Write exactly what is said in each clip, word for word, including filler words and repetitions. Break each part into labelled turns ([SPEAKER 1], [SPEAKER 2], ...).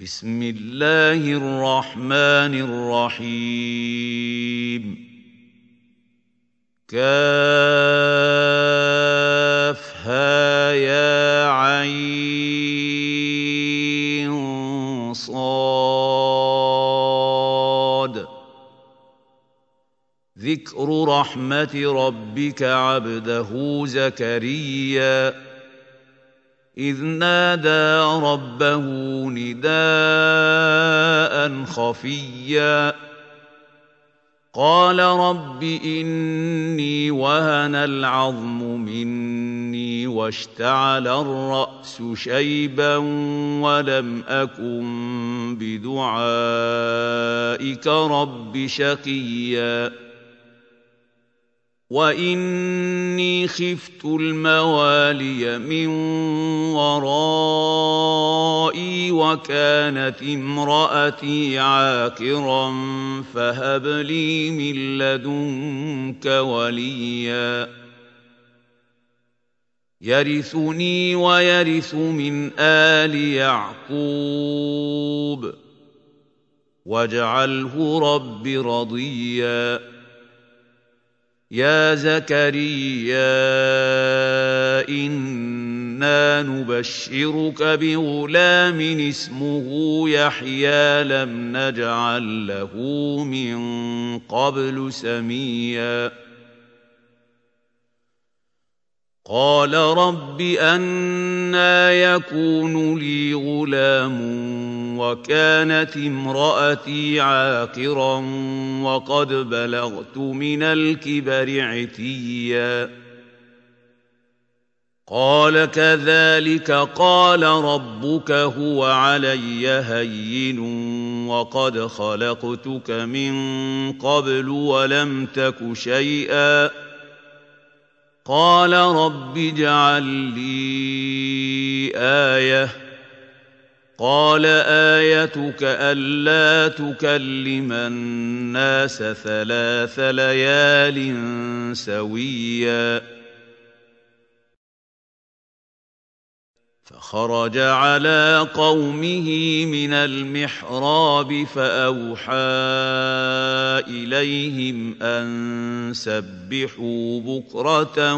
[SPEAKER 1] بسم الله الرحمن الرحيم كافها يا عين صاد ذكر رحمة ربك عبده زكريا إذ نادى ربه نداء خفيا قال رب إني وهن العظم مني واشتعل الرأس شيبا ولم أكن بدعائك رب شقيا وإني خفت الموالي من ورائي وكانت امرأتي عاقرا فهب لي من لدنك وليا يرثني ويرث من آل يعقوب واجعله رب رضيا يا زكريا إنا نبشرك بغلام اسمه يحيى لم نجعل له من قبل سميا قال رب أنى يكون لي غلام وكانت امرأتي عاقرا وقد بلغت من الكبر عتيا قال كذلك قال ربك هو علي هين وقد خلقتك من قبل ولم تك شيئا قال رب اجعل لي آية قال آيتك ألا تكلم الناس ثلاث ليال سويا فخرج على قومه من المحراب فأوحى إليهم أن سبحوا بكرة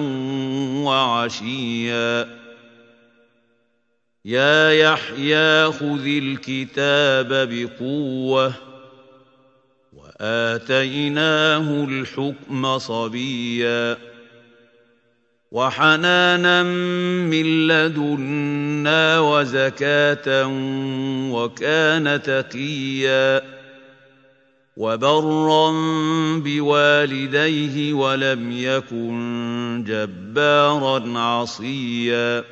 [SPEAKER 1] وعشيا يا يحيى خذ الكتاب بقوة وآتيناه الحكم صبيا وحنانا من لدنا وزكاة وكان تقيا وبرا بوالديه ولم يكن جبارا عصيا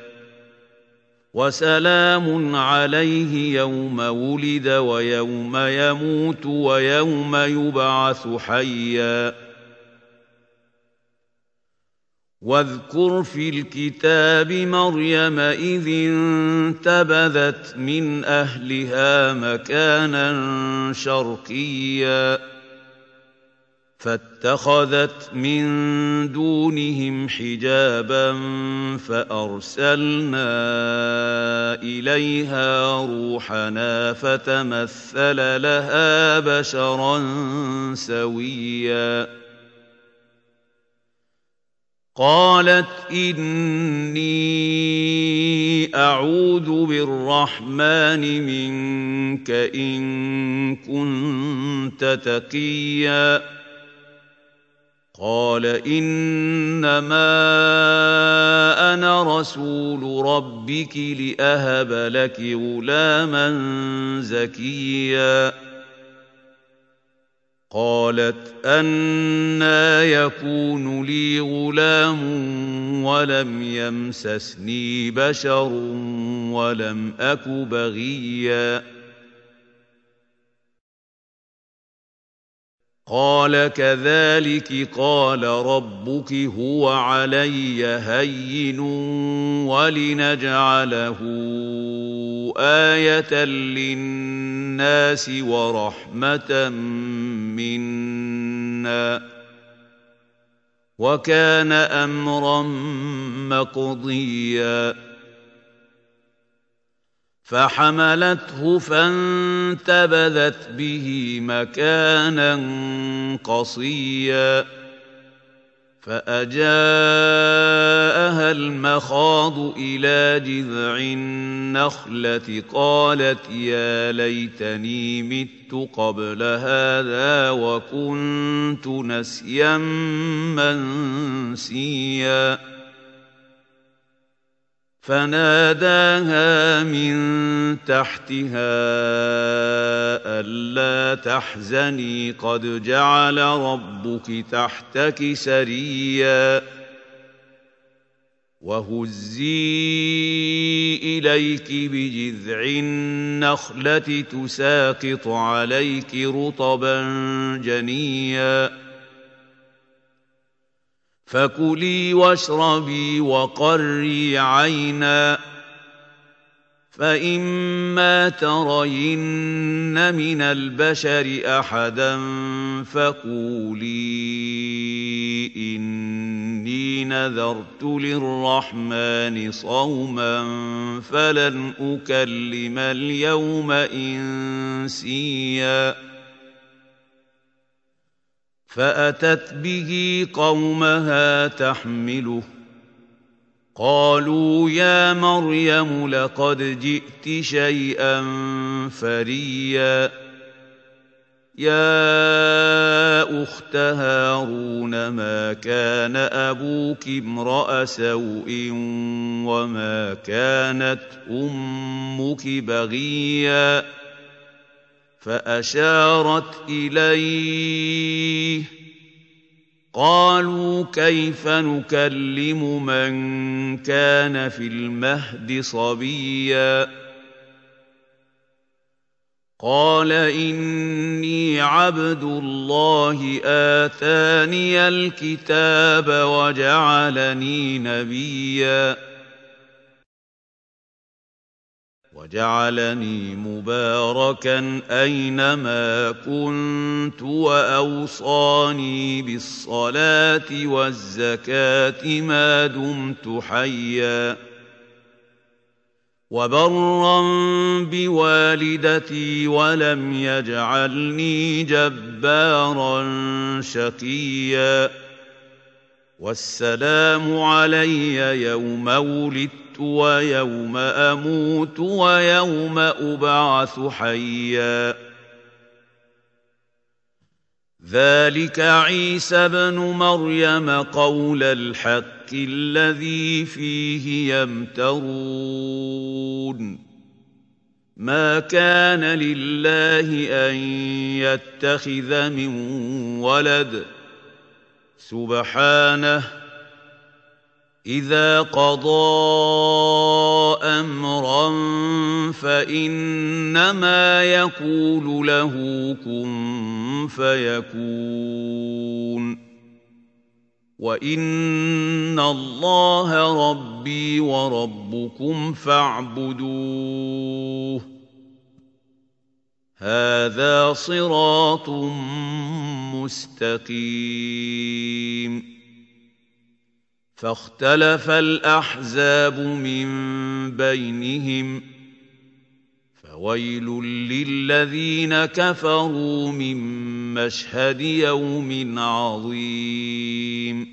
[SPEAKER 1] وسلام عليه يوم ولد ويوم يموت ويوم يبعث حيا واذكر في الكتاب مريم إذ انتبذت من أهلها مكانا شرقيا فاتخذت من دونهم حجابا فأرسلنا إليها روحنا فتمثل لها بشرا سويا قالت إني أعوذ بالرحمن منك إن كنت تقيا قال إنما أنا رسول ربك لأهب لك غلاما زكيا قالت أنى يكون لي غلام ولم يمسسني بشر ولم أك بغيا قال كذلك قال ربك هو علي هين ولنجعله آية للناس ورحمة منا وكان أمرا مقضيا فحملته فانتبذت به مكانا قصيا فأجاءها المخاض إلى جذع النخلة قالت يا ليتني مت قبل هذا وكنت نسيا منسيا فناداها من تحتها ألا تحزني قد جعل ربك تحتك سريا وهزي إليك بجذع النخلة تساقط عليك رطبا جنيا فكلي واشربي وقري عينا فإما ترين من البشر أحدا فقولي إني نذرت للرحمن صوما فلن أكلم اليوم إنسيا فأتت به قومها تحمله قالوا يا مريم لقد جئت شيئا فريا يا أخت هارون ما كان أبوك امرأ سوء وما كانت أمك بغيا فأشارت إليه قالوا كيف نكلم من كان في المهد صبيا قال إني عبد الله آتاني الكتاب وجعلني نبيا وجعلني مباركا أينما كنت وأوصاني بالصلاة والزكاة ما دمت حيا وبرا بوالدتي ولم يجعلني جبارا شقيا والسلام علي يوم ولدت ويوم أموت ويوم أبعث حيا ذلك عيسى بن مريم قول الحق الذي فيه يمترون ما كان لله أن يتخذ من ولد سبحانه إذا قضى أمرا فإنما يقول له كن فيكون وإن الله ربي وربكم فاعبدوه هذا صراط مستقيم فاختلف الأحزاب من بينهم فويل للذين كفروا من مشهد يوم عظيم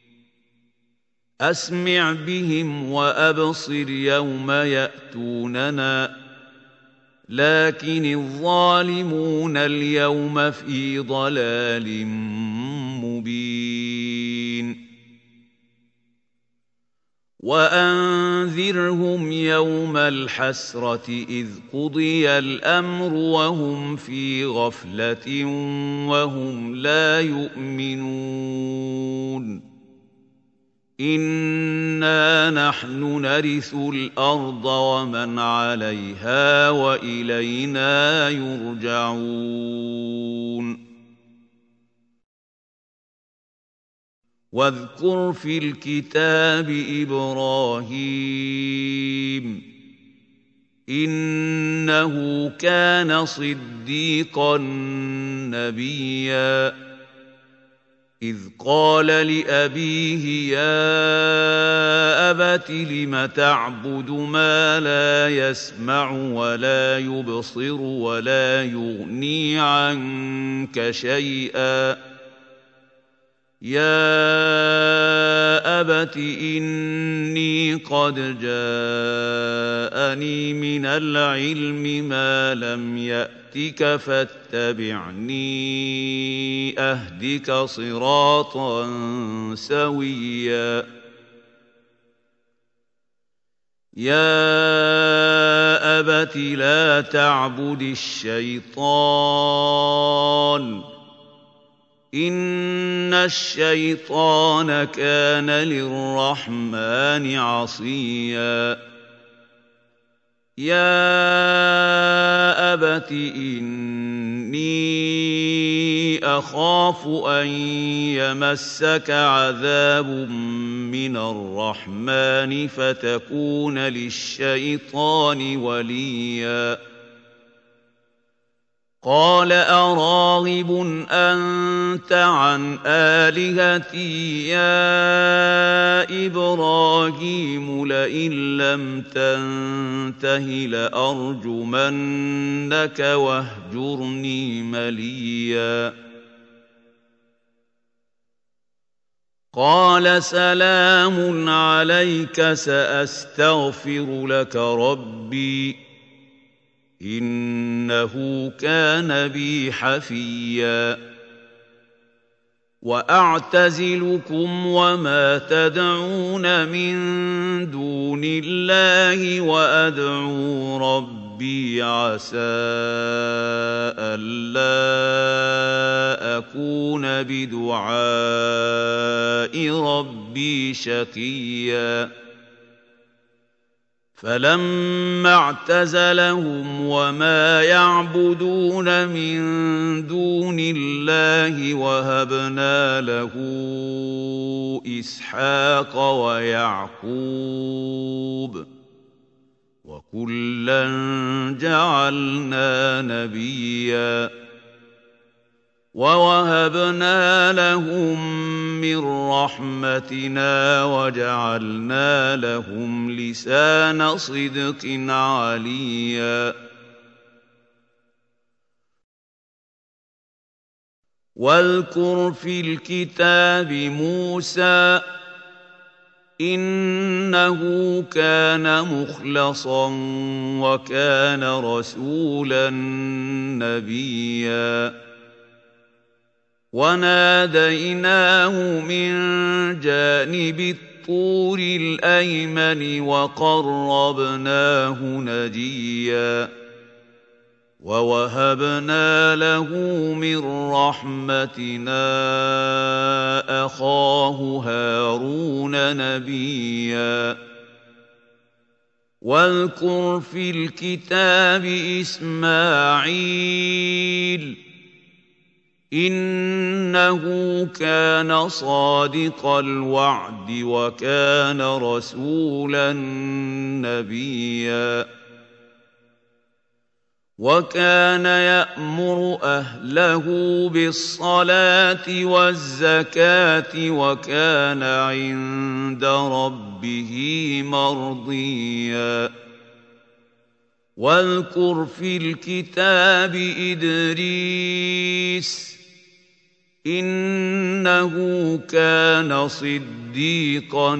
[SPEAKER 1] أسمع بهم وأبصر يوم يأتوننا لكن الظالمون اليوم في ضلال مبين وأنذرهم يوم الحسرة إذ قضي الأمر وهم في غفلة وهم لا يؤمنون إنا نحن نرث الأرض ومن عليها وإلينا يرجعون واذكر في الكتاب إبراهيم إنه كان صديقا نبيا إذ قال لأبيه يا أبت لم تعبد ما لا يسمع ولا يبصر ولا يغني عنك شيئا يا أبت إني قد جاءني من العلم ما لم يأتك فاتبعني أهدك صراطا سويا يا أبت لا تعبد الشيطان إن الشيطان كان للرحمن عصيا يا أبت إني أخاف أن يمسك عذاب من الرحمن فتكون للشيطان وليا قال أراغب أنت عن آلهتي يا إبراهيم لئن لم تنته لأرجمنك واهجرني مليا قال سلام عليك سأستغفر لك ربي إنه كان بي حفيا وأعتزلكم وما تدعون من دون الله وأدعو ربي عسى ألا أكون بدعاء ربي شقيا فلما اعتزلهم وما يعبدون من دون الله وهبنا له إسحاق ويعقوب وكلا جعلنا نبيا ووهبنا لهم من رحمتنا وجعلنا لهم لسان صدق عليا واذكر في الكتاب موسى إنه كان مخلصا وكان رسولا نبيا وناديناه من جانب الطور الأيمن وقربناه نجيا ووهبنا له من رحمتنا أخاه هارون نبيا واذكر في الكتاب إسماعيل إنه كان صادق الوعد وكان رسولا نبيا وكان يأمر أهله بالصلاة والزكاة وكان عند ربه مرضيا واذكر في الكتاب إدريس إنه كان صديقا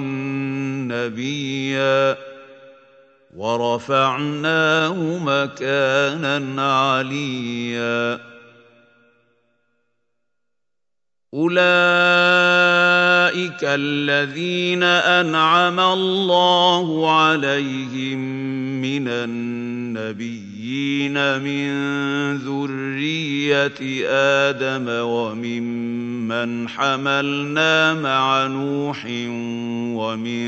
[SPEAKER 1] نبيا ورفعناه مكانا عليا أولئك الذين أنعم الله عليهم من النبيين من ذرية آدم وممن حملنا مع نوح ومن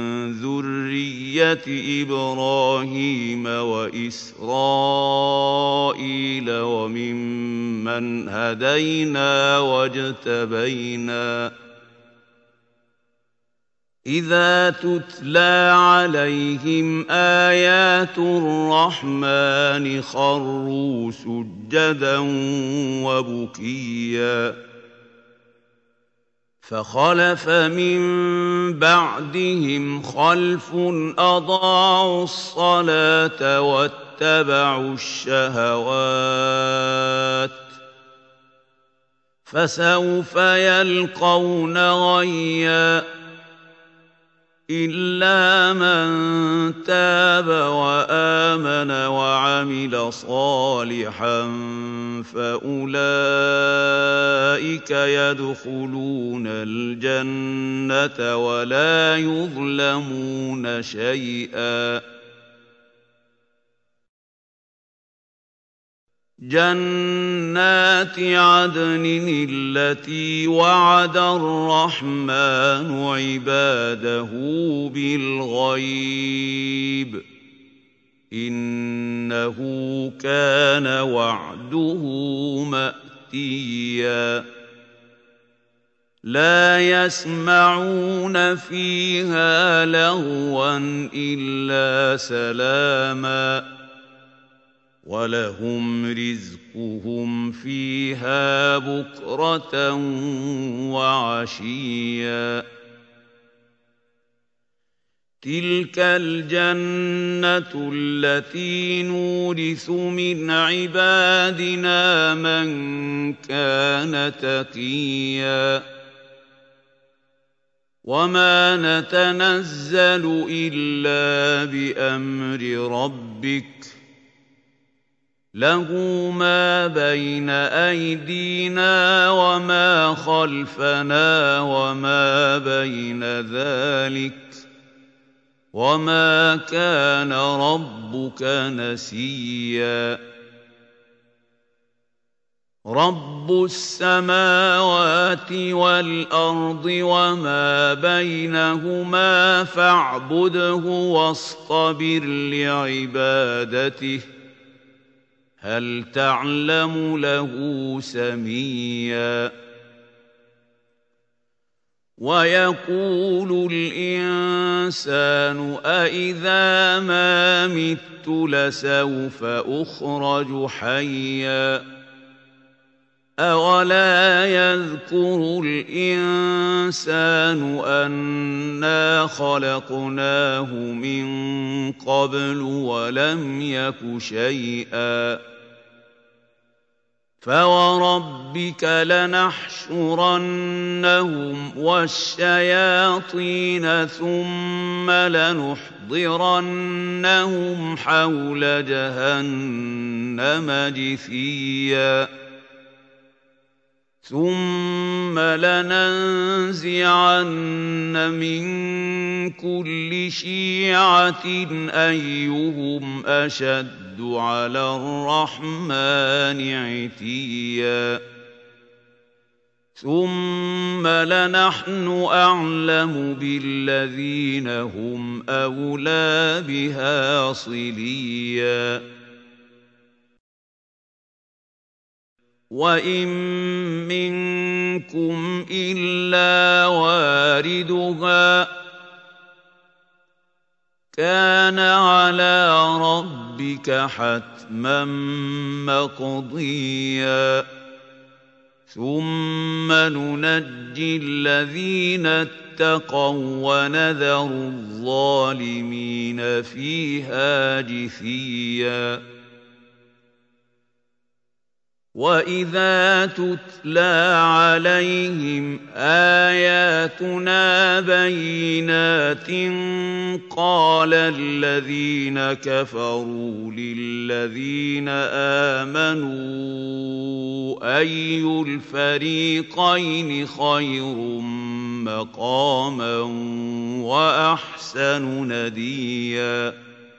[SPEAKER 1] ذرية إبراهيم وإسرائيل وممن هدينا واجتبينا إذا تتلى عليهم آيات الرحمن خروا سجدا وبكيا فخلف من بعدهم خلف أضاعوا الصلاة واتبعوا الشهوات فسوف يلقون غيا إلا من تاب وآمن وعمل صالحا فأولئك يدخلون الجنة ولا يظلمون شيئا جنات عدن التي وعد الرحمن عباده بالغيب إنه كان وعده مأتيا لا يسمعون فيها لغوا إلا سلاما ولهم رزقهم فيها بكرة وعشيا تلك الجنة التي نورث من عبادنا من كان تقيا وما نتنزل إلا بأمر ربك له ما بين أيدينا وما خلفنا وما بين ذلك وما كان ربك نسيا رب السماوات والأرض وما بينهما فاعبده واصطبر لعبادته هل تعلم له سميا ويقول الإنسان أإذا ما مت لسوف أخرج حيا أولا يذكر الإنسان أنا خلقناه من قبل ولم يك شيئا فوربك لنحشرنهم والشياطين ثم لنحضرنهم حول جهنم جثيا ثم لننزعن من كل شيعة أيهم أشد على الرحمن عتيا ثم لنحن أعلم بالذين هم أولى بها صليا وإن منكم إلا واردها كان على ربك حتما مقضيا ثم ننجي الذين اتقوا ونذر الظالمين فيها جثيا وإذا تتلى عليهم آياتنا بينات قال الذين كفروا للذين آمنوا أي الفريقين خير مقاما وأحسن نديا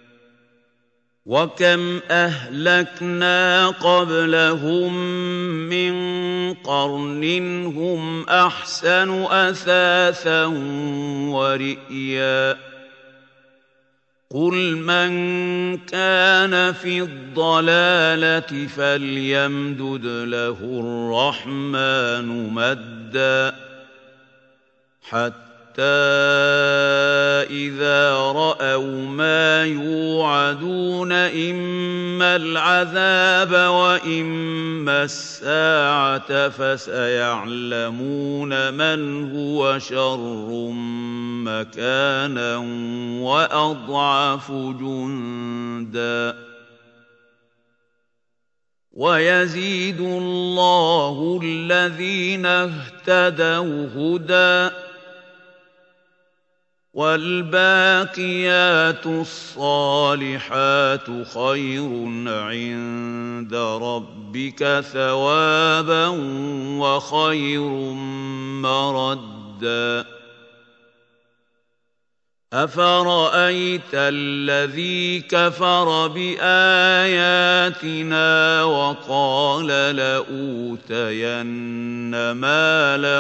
[SPEAKER 1] وكم أهلكنا قبلهم من قرن هم أحسن أثاثا ورئيا قل من كان في الضلالة فليمدد له الرحمن مدا حتى إذا رأوا ما يوعدون إما العذاب وإما الساعة فسيعلمون من هو شر مكانا وأضعف جندا ويزيد الله الذين اهتدوا هدى والباقيات الصالحات خير عند ربك ثوابا وخير مردا أفرأيت الذي كفر بآياتنا وقال لأوتين مالا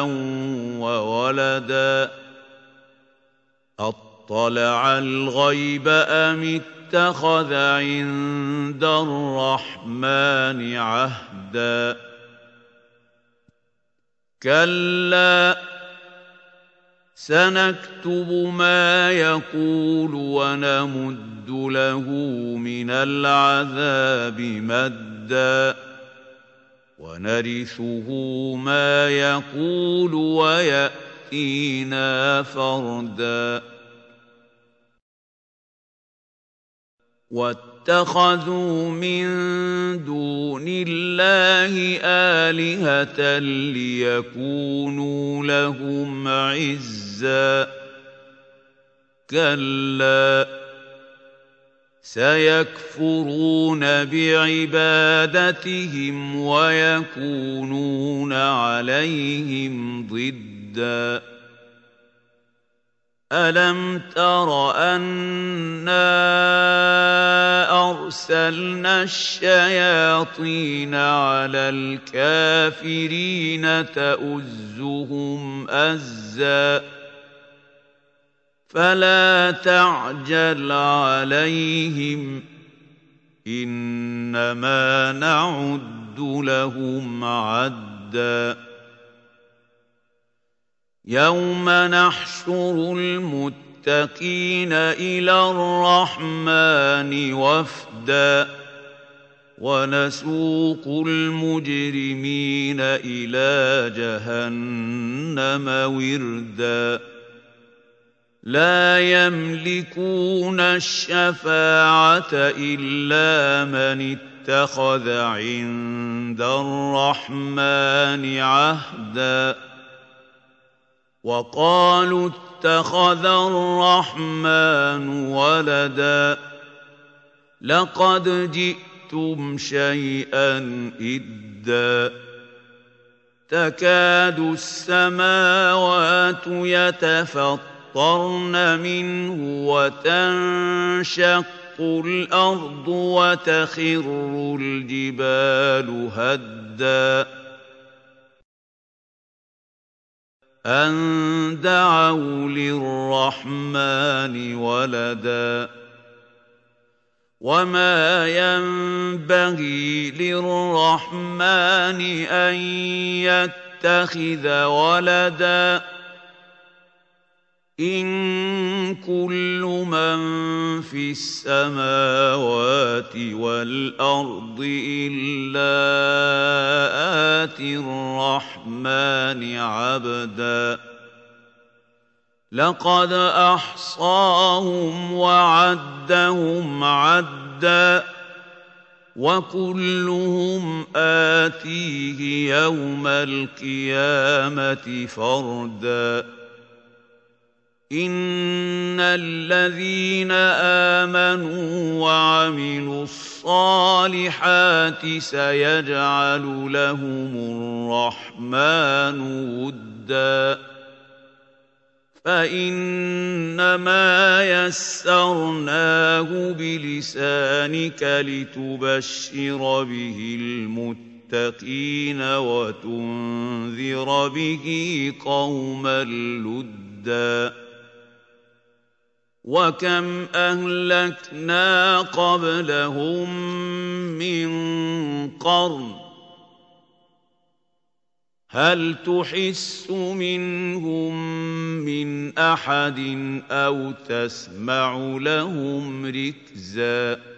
[SPEAKER 1] وولدا أطلع الغيب أم اتخذ عند الرحمن عهدا كلا سنكتب ما يقول ونمد له من العذاب مدا ونرثه ما يقول ويأتينا فردا واتخذوا من دون الله آلهة ليكونوا لهم عزا كلا سيكفرون بعبادتهم ويكونون عليهم ضدا ألم تر أنا أرسلنا الشياطين على الكافرين تؤزهم أزا فلا تعجل عليهم إنما نعد لهم عدا يوم نحشر المتقين إلى الرحمن وفدا ونسوق المجرمين إلى جهنم وردا لا يملكون الشفاعة إلا من اتخذ عند الرحمن عهدا وقالوا اتخذ الرحمن ولدا لقد جئتم شيئا إدا تكاد السماوات يتفطرن منه وتنشق الأرض وتخر الجبال هدا أن دعوا للرحمن ولدا وما ينبغي للرحمن أن يتخذ ولدا إن كل من في السماوات والأرض إلا آتي الرحمن عبدا لقد أحصاهم وعدهم عدا وكلهم آتيه يوم القيامة فردا إن الذين آمنوا وعملوا الصالحات سيجعل لهم الرحمن ودا فإنما يسرناه بلسانك لتبشر به المتقين وتنذر به قوما لدا وكم أهلكنا قبلهم من قرن هل تحس منهم من أحد أو تسمع لهم ركزا